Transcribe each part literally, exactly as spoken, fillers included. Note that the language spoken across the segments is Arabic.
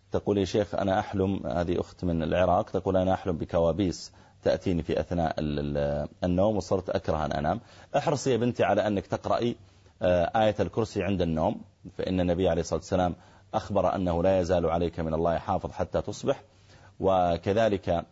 تقول يا شيخ أنا أحلم، هذه أخت من العراق، تقول أنا أحلم بكوابيس تأتيني في أثناء النوم وصرت أكره أن أنام. احرصي يا بنتي على أنك تقرأي آية الكرسي عند النوم، فإن النبي عليه الصلاة والسلام أخبر أنه لا يزال عليك من الله حافظ حتى تصبح. وكذلك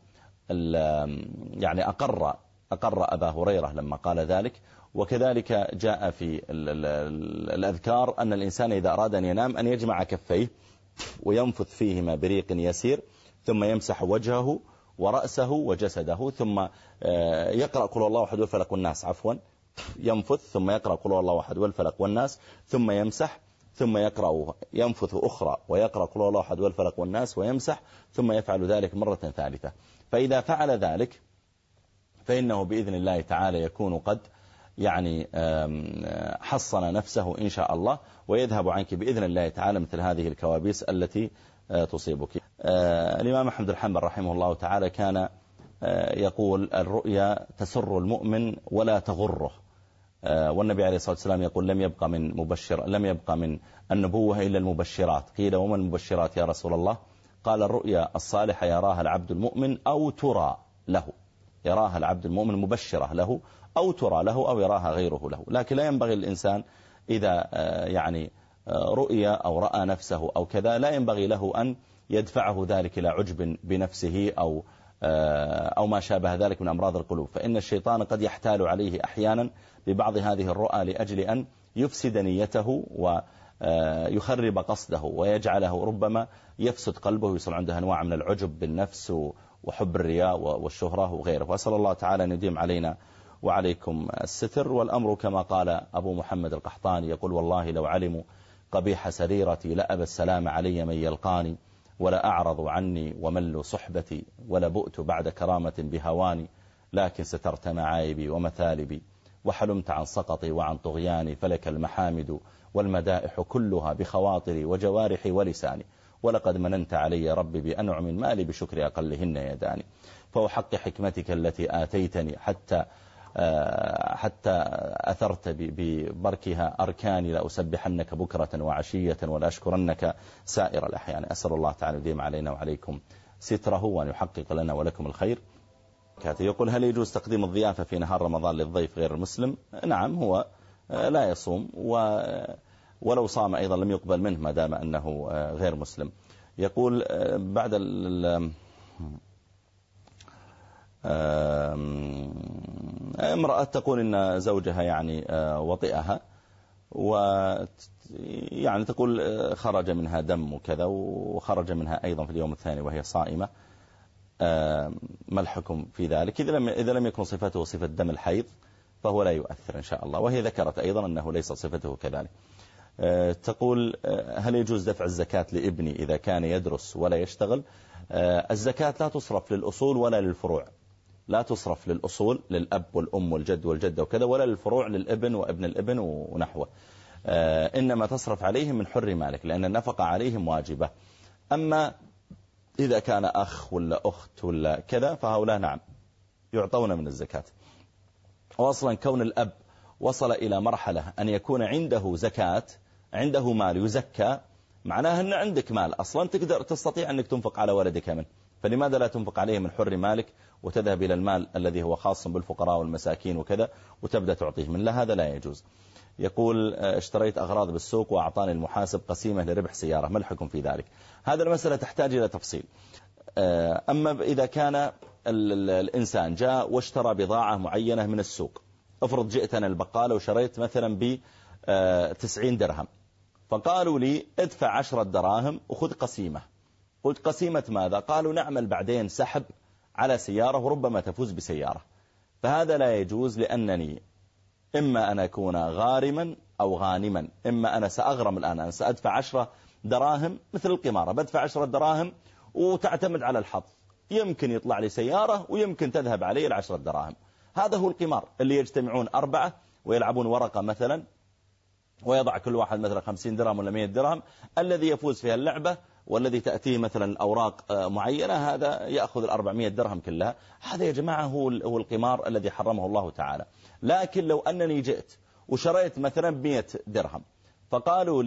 يعني أقر أقر أبا هريرة لما قال ذلك. وكذلك جاء في الأذكار أن الإنسان إذا أراد أن ينام أن يجمع كفيه وينفث فيهما بريق يسير، ثم يمسح وجهه ورأسه وجسده، ثم يقرأ قل الله أحد والفلق والناس، عفوا ينفث ثم يقرأ قل الله أحد والفلق والناس، ثم يمسح، ثم يقرأ ينفث أخرى ويقرأ قل الله أحد والفلق والناس ويمسح، ثم يفعل ذلك مرة ثالثة. فإذا فعل ذلك فإنه بإذن الله تعالى يكون قد يعني حصن نفسه إن شاء الله، ويذهب عنك بإذن الله تعالى مثل هذه الكوابيس التي تصيبك. الإمام أحمد الحنبل رحمه الله تعالى كان يقول الرؤيا تسر المؤمن ولا تغره، والنبي عليه الصلاة والسلام يقول لم يبقى من مبشر لم يبقى من النبوة إلا المبشرات. قيل وما المبشرات يا رسول الله؟ قال الرؤيا الصالحة يراها العبد المؤمن أو ترى له، يراها العبد المؤمن مبشرة له أو ترى له أو يراها غيره له. لكن لا ينبغي الإنسان إذا يعني رؤيا أو رأى نفسه أو كذا، لا ينبغي له أن يدفعه ذلك إلى عجب بنفسه أو أو ما شابه ذلك من أمراض القلوب، فإن الشيطان قد يحتال عليه أحيانا ببعض هذه الرؤى لأجل أن يفسد نيته ويخرب قصده ويجعله ربما يفسد قلبه، يصل عنده أنواع من العجب بالنفس وحب الرياء والشهرة وغيره. وأسأل الله تعالى أن يديم علينا وعليكم الستر. والأمر كما قال أبو محمد القحطاني يقول والله لو علموا قبيح سريرتي لأبى السلام علي من يلقاني، ولا أعرض عني وملوا صحبتي، ولا بؤت بعد كرامة بهواني، لكن سترت معايبي ومثالبي وحلمت عن سقطي وعن طغياني، فلك المحامد والمدائح كلها بخواطري وجوارحي ولساني، ولقد مننت علي ربي بأنعم ما لي بشكر أقلهن يداني، فوحق حكمتك التي آتيتني حتى حتى أثرت ببركها أركاني لأسبحنك بكرة وعشية ولأشكرنك سائر الأحيان. أسأل الله تعالى يديم علينا وعليكم ستره وأن يحقق لنا ولكم الخير. يقول هل يجوز تقديم الضيافة في نهار رمضان للضيف غير المسلم؟ نعم، هو لا يصوم ولو صام أيضا لم يقبل منه ما دام أنه غير مسلم. يقول بعد ال امرأة تقول إن زوجها يعني وطئها، ويعني تقول خرج منها دم وكذا، وخرج منها أيضا في اليوم الثاني وهي صائمة، ما الحكم في ذلك؟ إذا لم, إذا لم يكن صفته صفة دم الحيض فهو لا يؤثر إن شاء الله. وهي ذكرت أيضا أنه ليس صفته كذلك. تقول هل يجوز دفع الزكاة لابني إذا كان يدرس ولا يشتغل؟ الزكاة لا تصرف للأصول ولا للفروع، لا تصرف للأصول للأب والأم والجد والجدة وكذا، ولا للفروع للابن وابن الابن ونحوه، إنما تصرف عليهم من حر مالك، لأن النفقة عليهم واجبة. أما إذا كان أخ ولا أخت ولا كذا فهؤلاء نعم يعطون من الزكاة. وأصلا كون الأب وصل إلى مرحلة أن يكون عنده زكاة، عنده مال يزكى، معناها أن عندك مال أصلا تقدر تستطيع أنك تنفق على ولدك منه، فلماذا لا تنفق عليه من حر مالك وتذهب إلى المال الذي هو خاص بالفقراء والمساكين وكذا وتبدأ تعطيه من؟ لا، هذا لا يجوز. يقول اشتريت أغراض بالسوق وأعطاني المحاسب قسيمة لربح سيارة، ما الحكم في ذلك؟ هذا المسألة تحتاج إلى تفصيل. أما إذا كان الإنسان جاء واشترى بضاعة معينة من السوق، افرض جئتنا البقالة وشريت مثلا ب تسعين درهم، فقالوا لي ادفع عشرة دراهم وخذ قسيمة. قلت قسيمة ماذا؟ قالوا نعمل بعدين سحب على سيارة وربما تفوز بسيارة. فهذا لا يجوز، لأنني إما أن أكون غارما أو غانما، إما أنا سأغرم الآن، أنا سأدفع عشرة دراهم مثل القمارة، بدفع عشرة دراهم وتعتمد على الحظ، يمكن يطلع لي سيارة ويمكن تذهب علي العشرة دراهم. هذا هو القمار اللي يجتمعون أربعة ويلعبون ورقة مثلا ويضع كل واحد مثلا خمسين درهم ولا مئة درهم، الذي يفوز في اللعبة والذي تأتيه مثلا أوراق معينة هذا يأخذ الأربعمائة درهم كلها. هذا يا جماعة هو هو القمار الذي حرمه الله تعالى. لكن لو أنني جئت وشريت مثلا بمئة درهم، فقالوا لي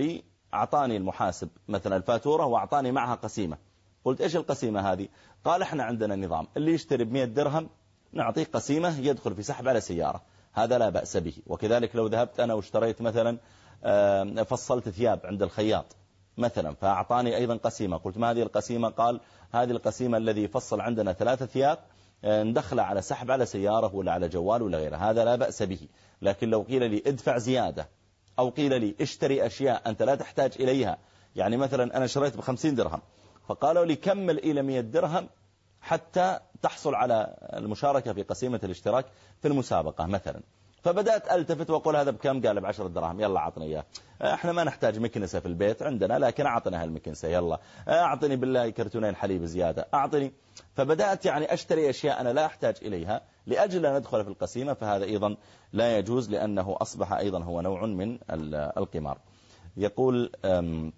أعطاني المحاسب مثلا الفاتورة وأعطاني معها قسيمة، قلت إيش القسيمة هذه؟ قال إحنا عندنا نظام اللي يشتري بمئة درهم نعطيه قسيمة يدخل في سحب على سيارة، هذا لا بأس به. وكذلك لو ذهبت أنا واشتريت مثلا فصلت ثياب عند الخياط مثلا فأعطاني أيضا قسيمة، قلت ما هذه القسيمة؟ قال هذه القسيمة الذي يفصل عندنا ثلاثة ثياب ندخله على سحب على سيارة ولا على جوال ولا غيره، هذا لا بأس به. لكن لو قيل لي ادفع زيادة أو قيل لي اشتري أشياء أنت لا تحتاج إليها، يعني مثلا أنا شريت بخمسين درهم فقالوا لي كمل إلى مئة درهم حتى تحصل على المشاركة في قسيمة الاشتراك في المسابقة مثلا، فبدأت ألتفت وأقول هذا بكم؟ قال بعشرة دراهم، يلا عطني إياه، احنا ما نحتاج مكنسة في البيت عندنا لكن أعطنا هالمكنسة، يلا أعطني بالله كرتونين حليب زيادة أعطني. فبدأت يعني أشتري أشياء أنا لا أحتاج إليها لأجل أن أدخل في القسيمة، فهذا أيضا لا يجوز لأنه أصبح أيضا هو نوع من القمار. يقول أم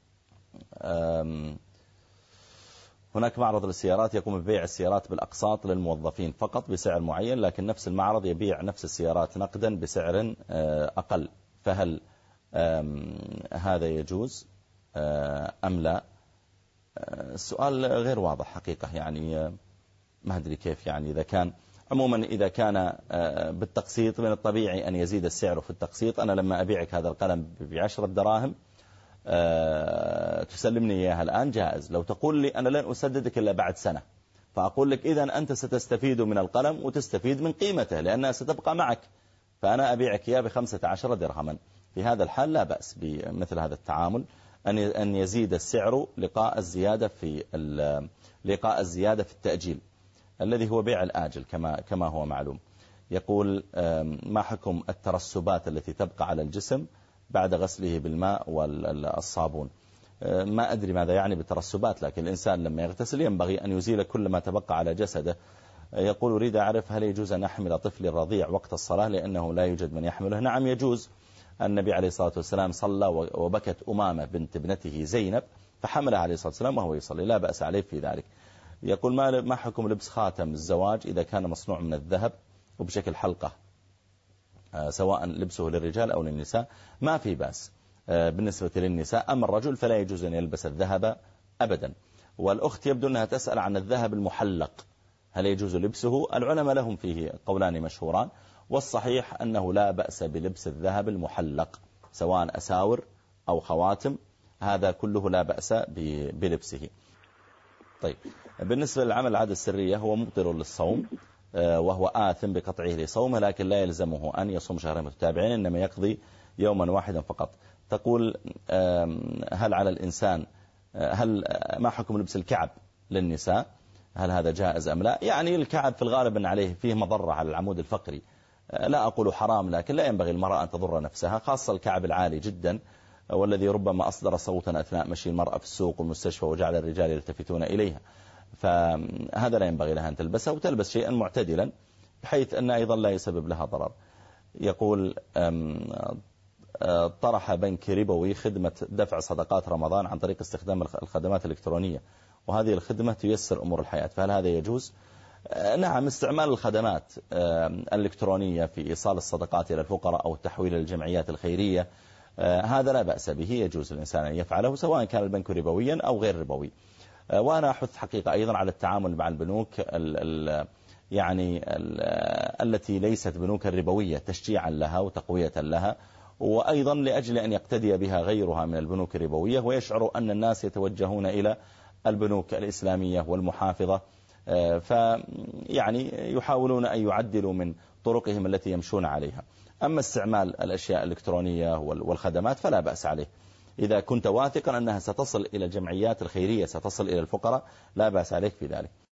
أم هناك معرض للسيارات يقوم ببيع السيارات بالأقساط للموظفين فقط بسعر معين، لكن نفس المعرض يبيع نفس السيارات نقدا بسعر أقل، فهل هذا يجوز أم لا؟ السؤال غير واضح حقيقة، يعني ما أدري كيف، يعني إذا كان عموما إذا كان بالتقسيط من الطبيعي أن يزيد السعر في التقسيط. أنا لما أبيعك هذا القلم بعشرة دراهم أه تسلمني إياها الآن جائز، لو تقول لي أنا لن أسددك إلا بعد سنة فأقول لك إذن أنت ستستفيد من القلم وتستفيد من قيمته لأنها ستبقى معك، فأنا أبيعك إياه بخمسة عشر درهما. في هذا الحال لا بأس بمثل هذا التعامل، أن يزيد السعر لقاء الزيادة في لقاء الزيادة في التأجيل الذي هو بيع الآجل كما كما هو معلوم. يقول ما حكم الترسبات التي تبقى على الجسم بعد غسله بالماء والصابون؟ ما أدري ماذا يعني بالترسبات، لكن الإنسان لما يغتسل ينبغي أن يزيل كل ما تبقى على جسده. يقول أريد أعرف هل يجوز أن أحمل طفلي الرضيع وقت الصلاة لأنه لا يوجد من يحمله؟ نعم يجوز. النبي عليه الصلاة والسلام صلى وبكت أمامة بنت ابنته زينب فحملها عليه الصلاة والسلام وهو يصلي، لا بأس عليه في ذلك. يقول ما حكم لبس خاتم الزواج إذا كان مصنوع من الذهب وبشكل حلقة سواء لبسه للرجال أو للنساء؟ ما في بأس بالنسبة للنساء، أما الرجل فلا يجوز أن يلبس الذهب أبدا. والأخت يبدو أنها تسأل عن الذهب المحلق هل يجوز لبسه؟ العلماء لهم فيه قولان مشهوران، والصحيح أنه لا بأس بلبس الذهب المحلق سواء أساور أو خواتم، هذا كله لا بأس بلبسه. طيب بالنسبة للعمل العادة السرية هو مبطل للصوم وهو آثم بقطعه لصومه، لكن لا يلزمه أن يصوم شهرين متتابعين إنما يقضي يوما واحدا فقط. تقول هل على الإنسان هل ما حكم لبس الكعب للنساء؟ هل هذا جائز أم لا؟ يعني الكعب في الغالب أن عليه فيه مضرة على العمود الفقري، لا أقول حرام لكن لا ينبغي المرأة أن تضر نفسها، خاصة الكعب العالي جدا والذي ربما أصدر صوتا أثناء مشي المرأة في السوق والمستشفى وجعل الرجال يلتفتون إليها، فهذا لا ينبغي لها أن تلبسها، وتلبس شيئا معتدلا بحيث أن أيضا لا يسبب لها ضرر. يقول طرح بنك ربوي خدمة دفع صدقات رمضان عن طريق استخدام الخدمات الإلكترونية، وهذه الخدمة تيسر أمور الحياة، فهل هذا يجوز؟ نعم، استعمال الخدمات الإلكترونية في إيصال الصدقات إلى الفقراء أو التحويل للجمعيات الخيرية هذا لا بأس به، يجوز الإنسان أن يفعله سواء كان البنك ربويا أو غير ربوي. وأنا أحث حقيقة أيضا على التعامل مع البنوك ال ال يعني ال التي ليست بنوك ربوية تشجيعا لها وتقوية لها، وأيضا لأجل أن يقتدي بها غيرها من البنوك الربوية ويشعروا أن الناس يتوجهون إلى البنوك الإسلامية والمحافظة، فيعني يحاولون أن يعدلوا من طرقهم التي يمشون عليها. أما استعمال الأشياء الإلكترونية والخدمات فلا بأس عليه، إذا كنت واثقا أنها ستصل إلى الجمعيات الخيرية ستصل إلى الفقراء لا بأس عليك في ذلك.